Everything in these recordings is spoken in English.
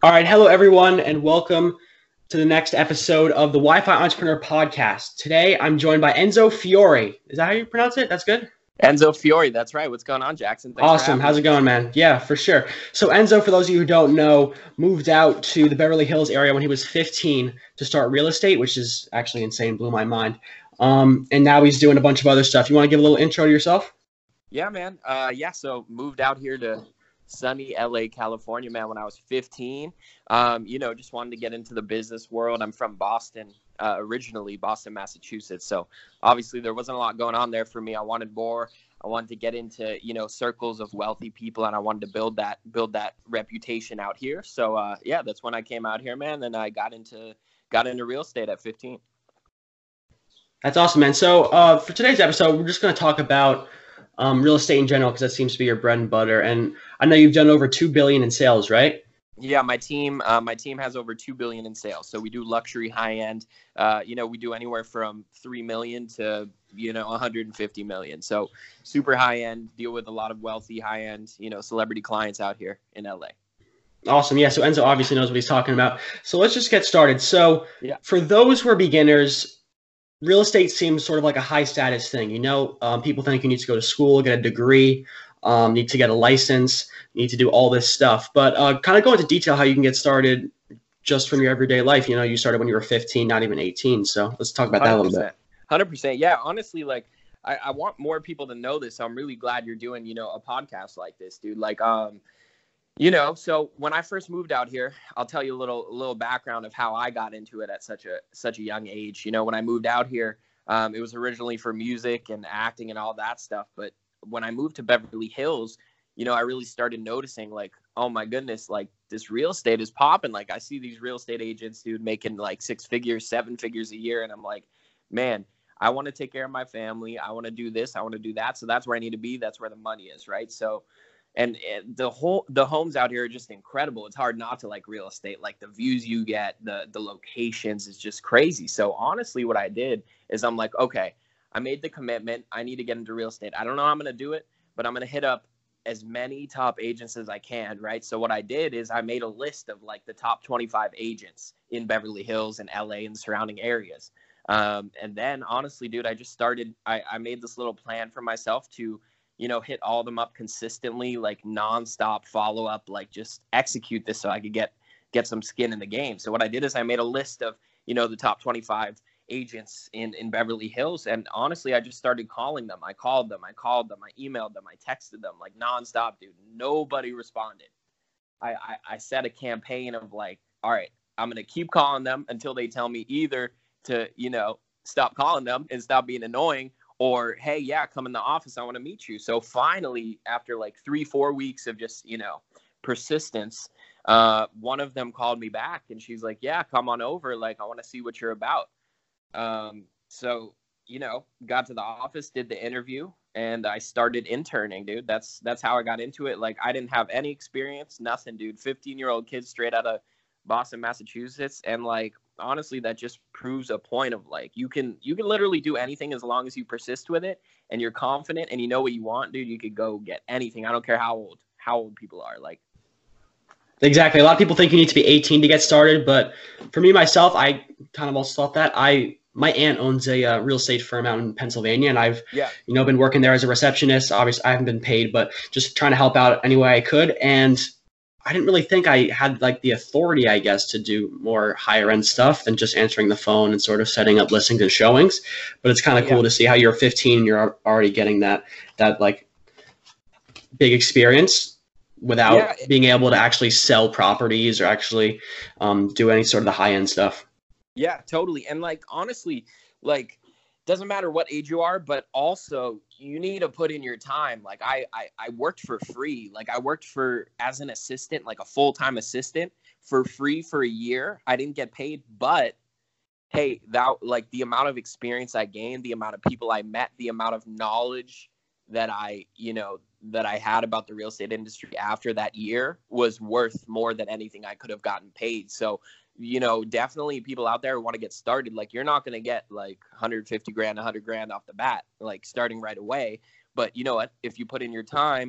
All right, hello everyone, and welcome to the next episode of the Wi-Fi Entrepreneur Podcast. Today, I'm joined by Enzo Fiore. Is that how you pronounce it? That's good. Enzo Fiore, that's right. What's going on, Jackson? Thanks for Awesome. having How's me. it going, man? Yeah, for sure. So Enzo, for those of you who don't know, moved out to the Beverly Hills area when he was 15 to start real estate, which is actually insane. Blew my mind. And now he's doing a bunch of other stuff. You want to give a little intro to yourself? Yeah, man. So moved out here to sunny LA, California, man, when I was 15. Just wanted to get into the business world. I'm from Boston, originally Boston, Massachusetts. So obviously there wasn't a lot going on there for me. I wanted more. I wanted to get into, circles of wealthy people, and I wanted to build that reputation out here. So that's when I came out here, man. And I got into real estate at 15. That's awesome, man. So for today's episode, we're just going to talk about real estate in general because that seems to be your bread and butter. And I know you've done over 2 billion in sales, right? Yeah, my team has over 2 billion in sales. So we do luxury, high end. We do anywhere from 3 million to 150 million. So super high end. Deal with a lot of wealthy, high end, celebrity clients out here in LA. Awesome. Yeah. So Enzo obviously knows what he's talking about. So let's just get started. So Yeah. for those who are beginners, real estate seems sort of like a high status thing. People think you need to go to school, get a degree, need to get a license, need to do all this stuff. But kind of go into detail how you can get started just from your everyday life. You started when you were 15, not even 18. So let's talk about that a little bit. 100%. Yeah. Honestly, I want more people to know this. So I'm really glad you're doing, a podcast like this, dude. So when I first moved out here, I'll tell you a little background of how I got into it at such a young age. When I moved out here, it was originally for music and acting and all that stuff. But when I moved to Beverly Hills, I really started noticing like, oh my goodness, like this real estate is popping. Like I see these real estate agents, dude, making like 6 figures, 7 figures a year. And I'm like, man, I want to take care of my family. I want to do this. I want to do that. So that's where I need to be. That's where the money is. Right. So and the homes out here are just incredible. It's hard not to like real estate. Like the views you get, the locations is just crazy. So honestly, what I did is I'm like, okay, I made the commitment. I need to get into real estate. I don't know how I'm going to do it, but I'm going to hit up as many top agents as I can, right? So what I did is I made a list of like the top 25 agents in Beverly Hills and LA and surrounding areas. And then honestly, dude, I made this little plan for myself to hit all of them up consistently, like nonstop follow up, like just execute this so I could get some skin in the game. So what I did is I made a list of, the top 25 agents in Beverly Hills. And honestly, I just started calling them. I called them, I emailed them, I texted them like nonstop, dude. Nobody responded. I set a campaign of like, all right, I'm going to keep calling them until they tell me either to, stop calling them and stop being annoying, or, hey, yeah, come in the office. I want to meet you. So finally, after like 3-4 weeks of just, persistence, one of them called me back and she's like, yeah, come on over. Like, I want to see what you're about. So, got to the office, did the interview, and I started interning, dude. That's how I got into it. Like, I didn't have any experience, nothing, dude. 15-year-old kid straight out of Boston, Massachusetts. And like, honestly, that just proves a point of like you can literally do anything as long as you persist with it and you're confident and you know what you want, dude. You could go get anything. I don't care how old people are. Like, Exactly. A lot of people think you need to be 18 to get started, but for me myself, I kind of also thought that. My aunt owns a real estate firm out in Pennsylvania, and I've been working there as a receptionist. Obviously, I haven't been paid, but just trying to help out any way I could. And I didn't really think I had like the authority, I guess, to do more higher end stuff than just answering the phone and sort of setting up listings and showings. But it's kind of cool to see how you're 15 and you're already getting that like big experience without being able to actually sell properties or actually do any sort of the high end stuff. Yeah, totally. And like, honestly, like, doesn't matter what age you are, but also you need to put in your time. Like I worked for free. Like I worked as an assistant, like a full-time assistant for free for a year. I didn't get paid, but hey, that like the amount of experience I gained, the amount of people I met, the amount of knowledge that I had about the real estate industry after that year was worth more than anything I could have gotten paid. So definitely people out there who want to get started, like you're not going to get like 150 grand, 100 grand off the bat, like starting right away. But you know what, if you put in your time,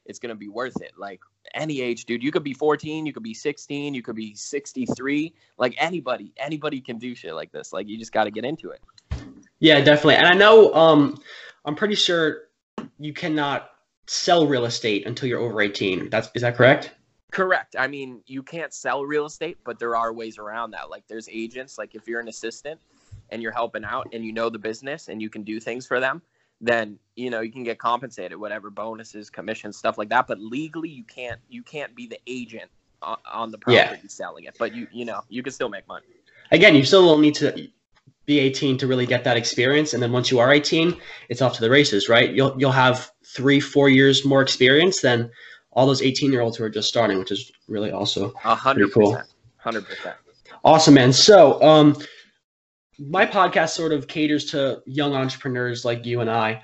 it's going to be worth it. Like any age, dude, you could be 14, you could be 16, you could be 63. Like anybody can do shit like this. Like you just got to get into it. Yeah, definitely. And I know, I'm pretty sure you cannot sell real estate until you're over 18. Is that correct? Correct. I mean, you can't sell real estate, but there are ways around that. Like there's agents, like if you're an assistant and you're helping out and you know the business and you can do things for them, then, you know, you can get compensated, whatever bonuses, commissions, stuff like that. But legally you can't be the agent on the property selling it, but you know, you can still make money. Again, you still will need to be 18 to really get that experience. And then once you are 18, it's off to the races, right? You'll have 3-4 years more experience than all those 18-year-olds who are just starting, which is really also 100%, cool. 100%. Awesome, man. So, my podcast sort of caters to young entrepreneurs like you and I.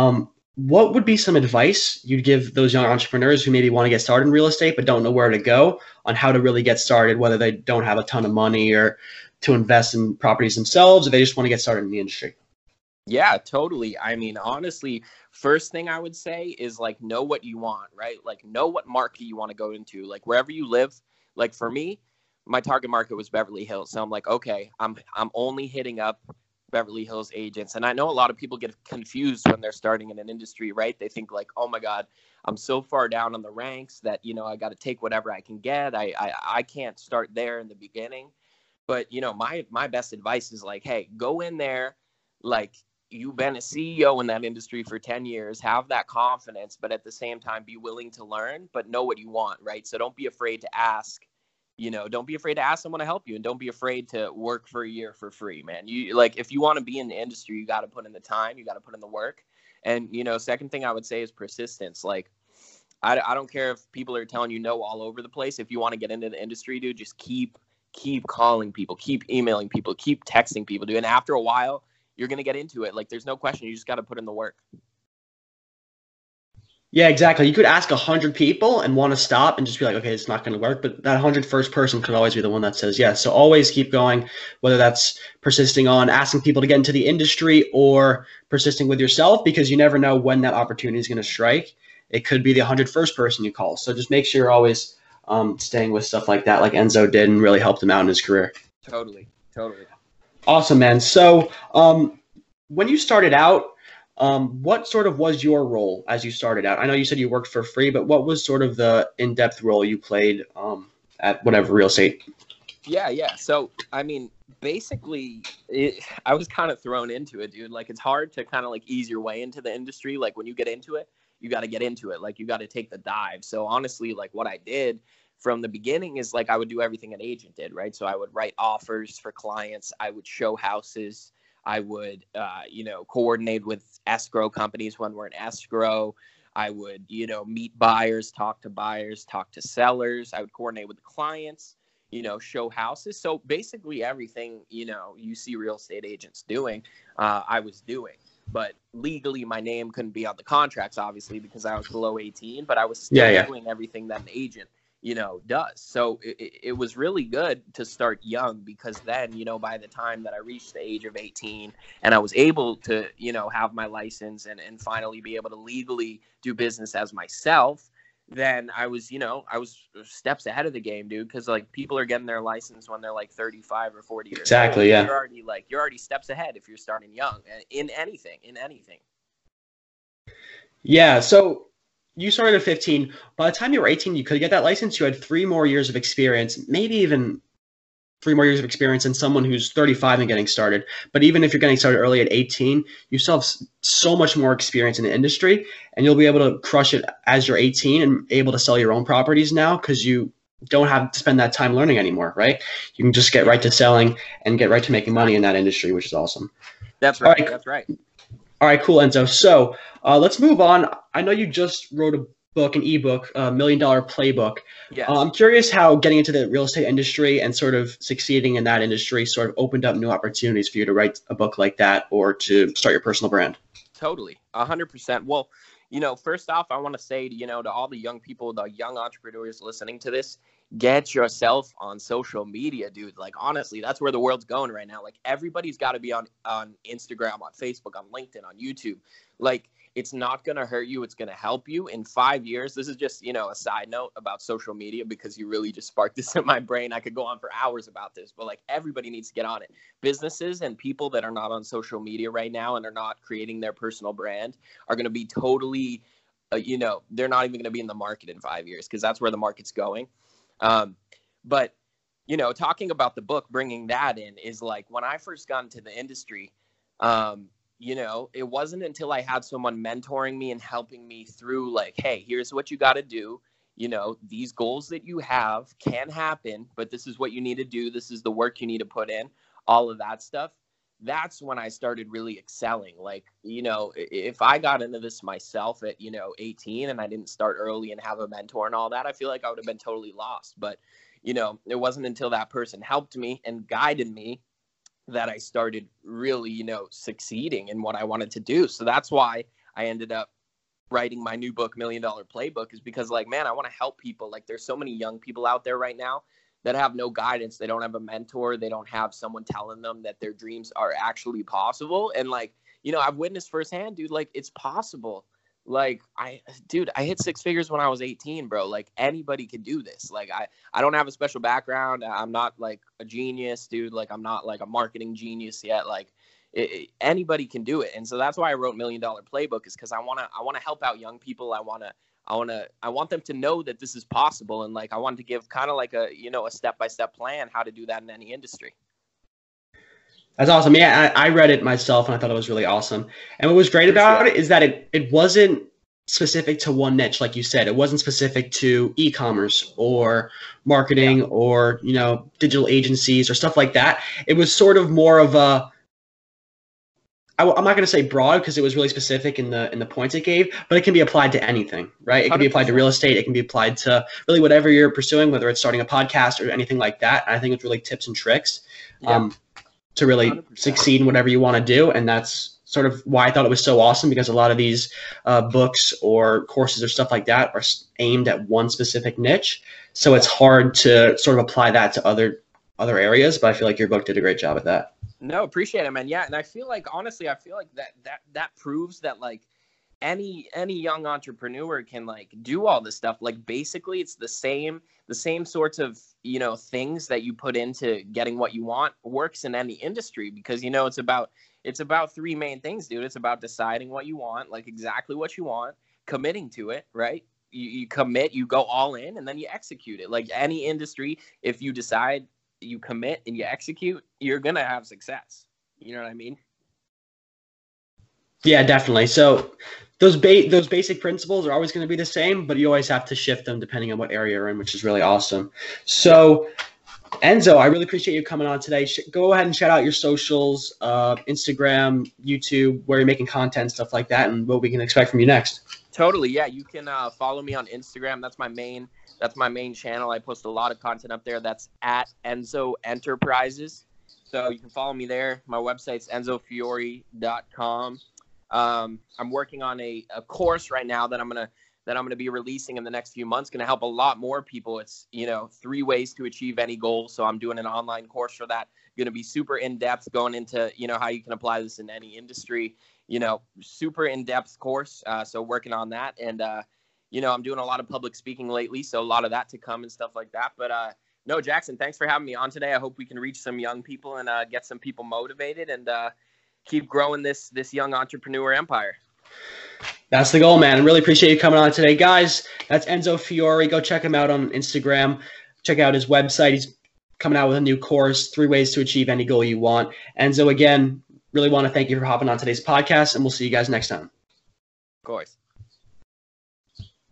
What would be some advice you'd give those young entrepreneurs who maybe want to get started in real estate but don't know where to go on how to really get started, whether they don't have a ton of money or to invest in properties themselves, or they just want to get started in the industry? Yeah, totally. I mean, honestly, first thing I would say is like, know what you want, right? Like know what market you want to go into, like wherever you live. Like for me, my target market was Beverly Hills. So I'm like, okay, I'm only hitting up Beverly Hills agents. And I know a lot of people get confused when they're starting in an industry, right? They think like, oh my God, I'm so far down on the ranks that, you know, I got to take whatever I can get. I can't start there in the beginning. But, you know, my best advice is like, hey, go in there. Like you've been a CEO in that industry for 10 years, have that confidence, but at the same time, be willing to learn, but know what you want, right? So don't be afraid to ask. You know, don't be afraid to ask someone to help you, and don't be afraid to work for a year for free, man. You like, if you want to be in the industry, you got to put in the time, you got to put in the work. And, you know, second thing I would say is persistence. Like, I don't care if people are telling you no all over the place. If you want to get into the industry, dude, just keep calling people, keep emailing people, keep texting people, dude. And after a while, you're going to get into it. Like, there's no question. You just got to put in the work. Yeah, exactly. You could ask 100 people and want to stop and just be like, okay, it's not going to work. But that 101st person could always be the one that says yes. So always keep going, whether that's persisting on asking people to get into the industry or persisting with yourself, because you never know when that opportunity is going to strike. It could be the 101st person you call. So just make sure you're always staying with stuff like that, like Enzo did, and really helped him out in his career. Totally. Awesome, man. So when you started out, what sort of was your role as you started out? I know you said you worked for free, but what was sort of the in-depth role you played at whatever real estate? Yeah. So, I mean, basically, I was kind of thrown into it, dude. Like, it's hard to kind of like ease your way into the industry. Like, when you get into it, you got to get into it. Like, you got to take the dive. So, honestly, like what I did from the beginning is like I would do everything an agent did, right? So I would write offers for clients. I would show houses. I would, coordinate with escrow companies when we're in escrow. I would, meet buyers, talk to sellers. I would coordinate with the clients, show houses. So basically everything, you see real estate agents doing, I was doing. But legally, my name couldn't be on the contracts, obviously, because I was below 18. But I was still doing everything that an agent does. So it was really good to start young, because then, by the time that I reached the age of 18 and I was able to, have my license and finally be able to legally do business as myself, then I was steps ahead of the game, dude. Because like people are getting their license when they're like 35 or 40 years exactly old. Yeah, you're already steps ahead if you're starting young in anything. Yeah. So you started at 15. By the time you were 18, you could get that license. You had 3 more years of experience, maybe even 3 more years of experience than someone who's 35 and getting started. But even if you're getting started early at 18, you still have so much more experience in the industry, and you'll be able to crush it as you're 18 and able to sell your own properties now, because you don't have to spend that time learning anymore, right? You can just get right to selling and get right to making money in that industry, which is awesome. That's right. That's right. All right, cool, Enzo. So let's move on. I know you just wrote an ebook, $1 Million Playbook. Yes. I'm curious how getting into the real estate industry and sort of succeeding in that industry sort of opened up new opportunities for you to write a book like that or to start your personal brand. Totally, 100%. Well, first off, I want to say, to all the young people, the young entrepreneurs listening to this, get yourself on social media, dude. Like, honestly, that's where the world's going right now. Like, everybody's got to be on Instagram, on Facebook, on LinkedIn, on YouTube. Like, it's not going to hurt you. It's going to help you in 5 years. This is just, you know, a side note about social media, because you really just sparked this in my brain. I could go on for hours about this, but like everybody needs to get on it. Businesses and people that are not on social media right now and are not creating their personal brand are going to be totally, you know, they're not even going to be in the market in 5 years, because that's where the market's going. But, you know, talking about the book, bringing that in is like, when I first got into the industry, you know, it wasn't until I had someone mentoring me and helping me through like, hey, here's what you got to do. You know, these goals that you have can happen, but this is what you need to do. This is the work you need to put in, all of that stuff. That's when I started really excelling. Like, you know, if I got into this myself at, you know, 18 and I didn't start early and have a mentor and all that, I feel like I would have been totally lost. But, you know, it wasn't until that person helped me and guided me that I started really, you know, succeeding in what I wanted to do. So that's why I ended up writing my new book, $1 Million Playbook, is because like, man, I want to help people. Like, there's so many young people out there right now that have no guidance. They don't have a mentor. They don't have someone telling them that their dreams are actually possible. And like, you know, I've witnessed firsthand, dude, like it's possible. Like I hit six figures when I was 18, bro. Like anybody can do this. Like I don't have a special background. I'm not like a genius, dude. Like I'm not like a marketing genius yet. Like anybody can do it. And so that's why I wrote $1 Million Playbook, is because I want to help out young people. I want them to know that this is possible. And like, I wanted to give kind of like a, you know, a step-by-step plan how to do that in any industry. That's awesome. Yeah, I read it myself and I thought it was really awesome. And what was great about it is that it wasn't specific to one niche. Like you said, it wasn't specific to e-commerce or marketing or, you know, digital agencies or stuff like that. It was sort of more of a, I'm not going to say broad because it was really specific in the points it gave, but it can be applied to anything, right? It can be applied to real estate. It can be applied to really whatever you're pursuing, whether it's starting a podcast or anything like that. And I think it's really tips and tricks to really 100%. Succeed in whatever you want to do. And that's sort of why I thought it was so awesome, because a lot of these books or courses or stuff like that are aimed at one specific niche. So it's hard to sort of apply that to other areas, but I feel like your book did a great job at that. No, appreciate it, man. Yeah, and I feel like, honestly, that proves that like any young entrepreneur can like do all this stuff. Like basically it's the same sorts of, you know, things that you put into getting what you want works in any industry, because, you know, it's about three main things, dude. It's about deciding what you want, like exactly what you want, committing to it, right? You commit, you go all in, and then you execute it. Like any industry, if you decide, you commit and you execute, you're going to have success. You know what I mean? Yeah, definitely. So those basic principles are always going to be the same, but you always have to shift them depending on what area you're in, which is really awesome. So Enzo, I really appreciate you coming on today. Go ahead and shout out your socials, Instagram, YouTube, where you're making content, stuff like that, and what we can expect from you next. Totally. Yeah. You can follow me on Instagram. That's my main channel. I post a lot of content up there. That's at Enzo Enterprises. So you can follow me there. My website's enzofiore.com. I'm working on a course right now that I'm gonna be releasing in the next few months. Going to help a lot more people. It's, you know, 3 ways to achieve any goal. So I'm doing an online course for that. Going to be super in depth, going into, you know, how you can apply this in any industry. You know, super in depth course. So working on that, and you know, I'm doing a lot of public speaking lately, so a lot of that to come and stuff like that. But no, Jackson, thanks for having me on today. I hope we can reach some young people and get some people motivated and keep growing this young entrepreneur empire. That's the goal, man. I really appreciate you coming on today. Guys, that's Enzo Fiore. Go check him out on Instagram. Check out his website. He's coming out with a new course, 3 ways to achieve any goal you want. Enzo, again, really want to thank you for hopping on today's podcast, and we'll see you guys next time. Of course.